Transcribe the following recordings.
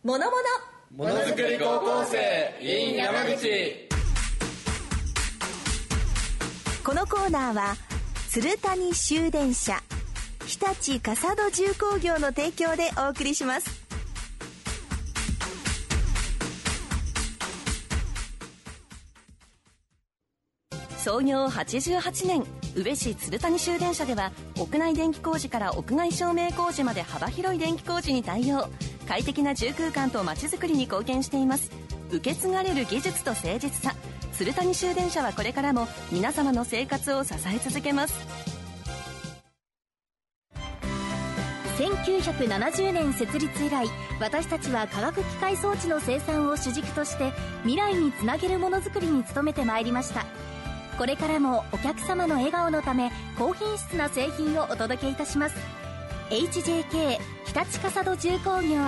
ものづくり高校生 in 山口。 このコーナーは鶴谷修電車、日立笠戸重工業の提供でお送りします。創業88年、宇部市鶴谷修電車では屋内電気工事から屋外照明工事まで幅広い電気工事に対応。快適な住空間とまちづくりに貢献しています。受け継がれる技術と誠実さ、鶴谷修電車はこれからも皆様の生活を支え続けます。 1970年設立以来、私たちは化学機械装置の生産を主軸として未来につなげるものづくりに努めてまいりました。これからもお客様の笑顔のため高品質な製品をお届けいたします。 HJK 日立笠戸重工業。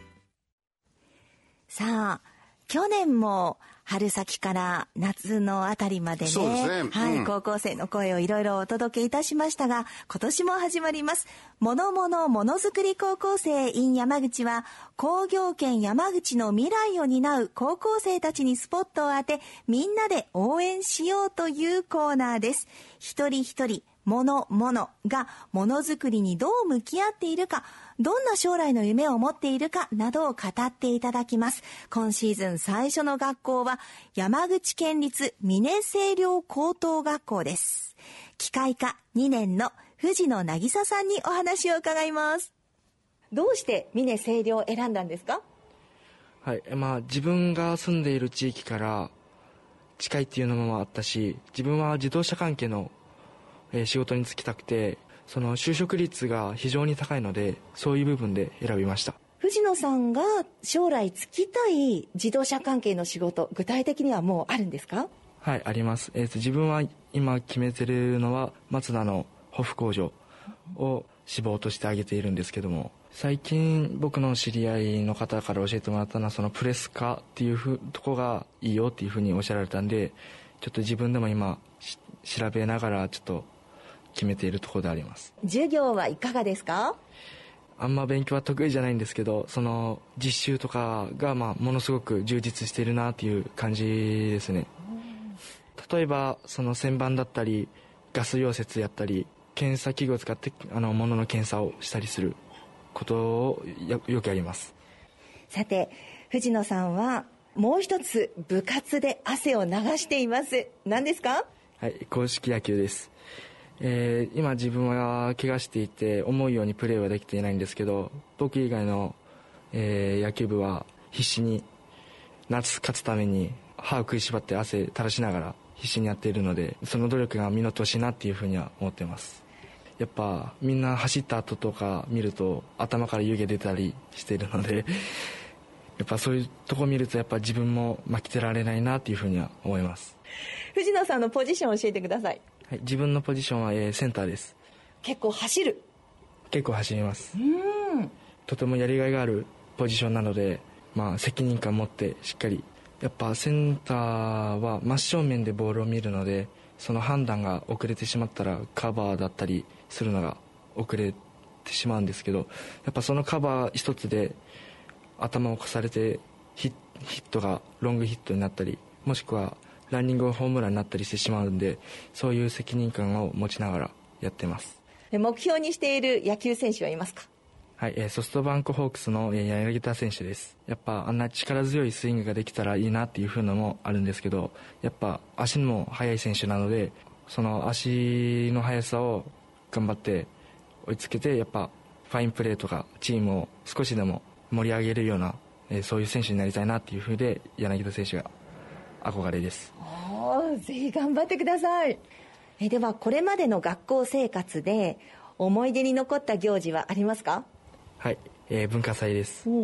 さあ、去年も春先から夏のあたりまでね、 そうですね、 はい、高校生の声をいろいろお届けいたしましたが、今年も始まりますものづくり高校生 in 山口は、工業圏山口の未来を担う高校生たちにスポットを当て、みんなで応援しようというコーナーです。一人一人ものがものづくりにどう向き合っているか、どんな将来の夢を持っているかなどを語っていただきます。今シーズン最初の学校は山口県立峰清陵高等学校です。機械科2年の藤野渚さんにお話を伺います。どうして峰清陵を選んだんですか？ はい、自分が住んでいる地域から近いっていうのもあったし、自分は自動車関係の仕事に就きたくて、その就職率が非常に高いので、そういう部分で選びました。 藤野さんが将来就きたい自動車関係の仕事、具体的にはもうあるんですか？ はい、あります。自分は今決めてるのはマツダのホフ工場を志望として挙げているんですけども、最近僕の知り合いの方から教えてもらったのは、そのプレス化っていうとこがいいよっていうふうにおっしゃられたんで、ちょっと自分でも今調べながらちょっと決めているところであります。 授業はいかがですか？ あんま勉強は得意じゃないんですけど、その実習とかがものすごく充実しているなっていう感じですね。例えばその旋盤だったりガス溶接やったり、検査器具を使って物の検査をしたりすることをよくやります。 さて、藤野さんはもう一つ部活で汗を流しています。何ですか？ はい、硬式野球です。今自分は怪我していて思うようにプレーはできていないんですけど、僕以外の、野球部は必死に夏勝つために歯を食いしばって汗垂らしながら必死にやっているので、その努力が実ってほしいなっていうふうには思っています。やっぱみんな走った後とか見ると頭から湯気出たりしているのでやっぱそういうとこ見るとやっぱ自分も負けてられないなっていうふうには思います。 藤野さんのポジションを教えてください。 はい、自分のポジションは、センターです。 結構走る？ 結構走ります。とてもやりがいがあるポジションなので、責任感を持ってしっかり、やっぱセンターは真正面でボールを見るので、その判断が遅れてしまったらカバーだったりするのが遅れてしまうんですけど、やっぱそのカバー一つで頭を越されてヒットがロングヒットになったり、もしくはランニングがホームランになったりしてしまうんで、そういう責任感を持ちながらやってます。 目標にしている野球選手はいますか？ はい、ソフトバンクホークスの柳田選手です。やっぱあんな力強いスイングができたらいいなっていう風のもあるんですけど、やっぱ足も速い選手なので、その足の速さを頑張って追いつけて、やっぱファインプレーとかチームを少しでも盛り上げるような、そういう選手になりたいなっていう風で、柳田選手が憧れです。 ぜひ頑張ってください。ではこれまでの学校生活で思い出に残った行事はありますか？ はい、文化祭です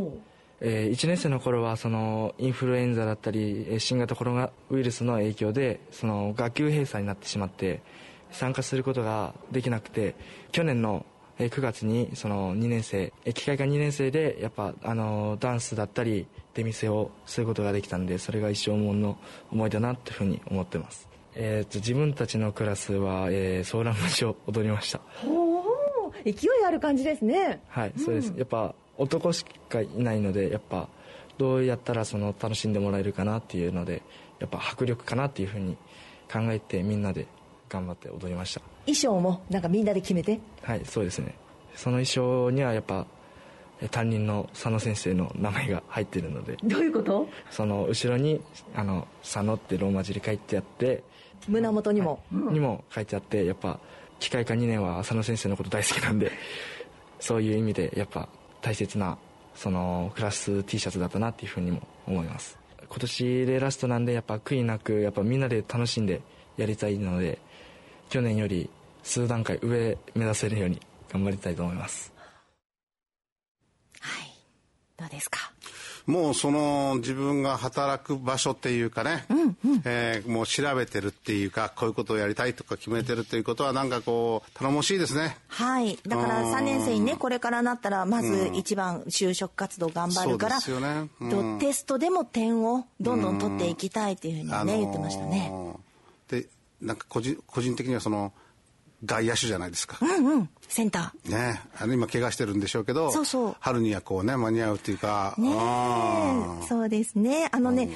。1年生の頃はそのインフルエンザだったり新型コロナウイルスの影響でその学級閉鎖になってしまって参加することができなくて、去年の9月にその2年生機械科2年生でやっぱダンスだったり出店をすることができたんで、それが一生ものの思い出だなというふうに思ってます。自分たちのクラスは、ソーラン節を踊りました。 勢いある感じですね。 はい、そうです。やっぱ男しかいないので、やっぱどうやったら楽しんでもらえるかなっていうので、やっぱ迫力かなっていうふうに考えて、みんなで頑張って踊りました。 衣装もなんかみんなで決めて？ はい、そうですね。その衣装にはやっぱ担任の佐野先生の名前が入っているので。 どういうこと？ その後ろに佐野ってローマ字で書いてあって、 胸元にも、 はい、にも書いてあって、やっぱ機械科2年は佐野先生のこと大好きなんで、そういう意味でやっぱ大切なクラス T シャツだったなっていうふうにも思います。今年でラストなんで、やっぱ悔いなくやっぱみんなで楽しんでやりたいので、去年より数段階上目指せるように頑張りたいと思います。 はい、どうですか？ もう自分が働く場所っていうかね、もう調べてるっていうか、こういうことをやりたいとか決めてるっていうことはなんかこう頼もしいですね。 はい、だから3年生にね、これからなったらまず一番就職活動頑張るから、 そうですよね、 テストでも点をどんどん取っていきたいっていうふうにね、言ってましたね。 でなんか個人的には外野手じゃないですか。 センターね、今怪我してるんでしょうけど、そう春にはこうね間に合うっていうかね。そうですね。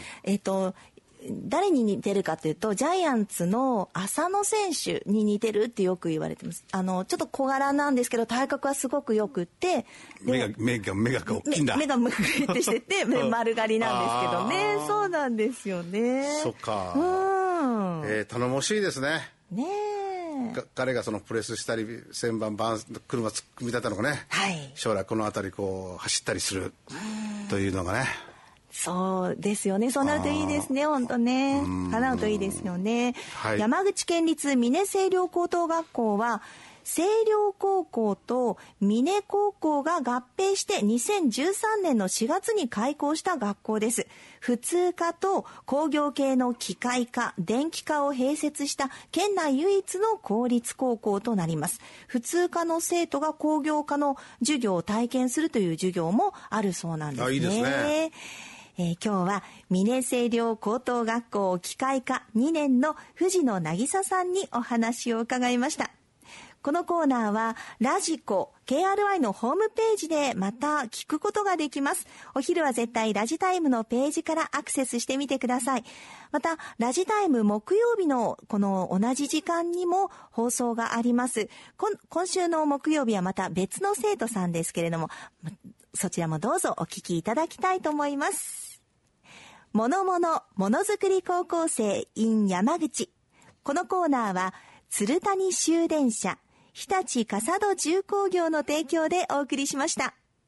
誰に似てるかというと、ジャイアンツの浅野選手に似てるってよく言われてます。ちょっと小柄なんですけど体格はすごくよくって、 目が大きいんだ。 目がむくれってしてて丸刈りなんですけどね。そうなんですよね。 そっか。頼もしいですね。 ねえ。 彼がプレスしたり旋盤車組み立てたのがね、はい、将来この辺りこう走ったりするというのがね。 そうですよね。そうなるといいですね。本当ね。叶うといいですよね。はい、山口県立峰星稜高等学校は星稜高校と峰高校が合併して2013年の4月に開校した学校です。普通科と工業系の機械科、電気科を併設した県内唯一の公立高校となります。普通科の生徒が工業科の授業を体験するという授業もあるそうなんですね。 いいですね。 今日は峰星稜高等学校機械科2年の藤野渚さんにお話を伺いました。このコーナーはラジコ KRI のホームページでまた聞くことができます。お昼は絶対ラジタイムのページからアクセスしてみてください。またラジタイム木曜日のこの同じ時間にも放送があります。今週の木曜日はまた別の生徒さんですけれども、そちらもどうぞお聞きいただきたいと思います。ものづくり高校生 in 山口。このコーナーは鶴谷修電車、日立笠戸重工業の提供でお送りしました。